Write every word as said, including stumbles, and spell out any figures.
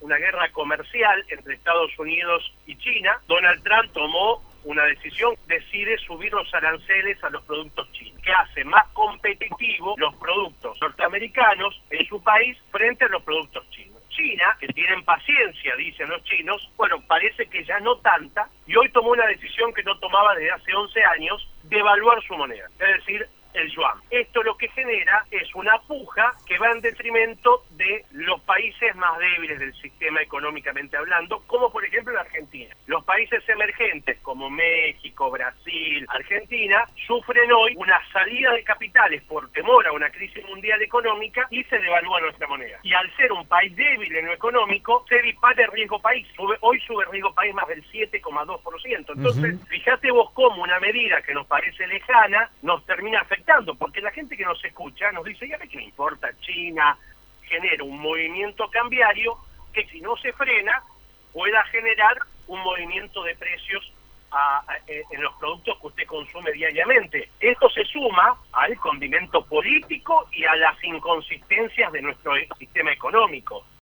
una guerra comercial entre Estados Unidos y China. Donald Trump tomó una decisión, decide subir los aranceles a los productos chinos, que hace más competitivos los productos norteamericanos en su país frente a los productos chinos. China, que tienen paciencia, dicen los chinos, bueno, parece que ya no tanta, y hoy tomó una decisión que no tomaba desde hace once años, de evaluar su moneda, es decir, el yuan. Esto lo que genera es una puja que va en detrimento de los países más débiles del sistema económicamente hablando, como por ejemplo la Argentina. Los países emergentes como México, Brasil, Argentina, sufren hoy una salida de capitales por temor a una crisis mundial económica y se devalúa nuestra moneda. Y al ser un país débil en lo económico, se dispara el riesgo país. Sube, hoy sube el riesgo país más del siete coma dos por ciento. Entonces, uh-huh. fíjate vos cómo una medida que nos parece lejana nos termina afectando. Porque la gente que nos escucha nos dice, ya ve que me importa China, genera un movimiento cambiario que si no se frena pueda generar un movimiento de precios a, a, en los productos que usted consume diariamente. Esto se suma al condimento político y a las inconsistencias de nuestro sistema económico.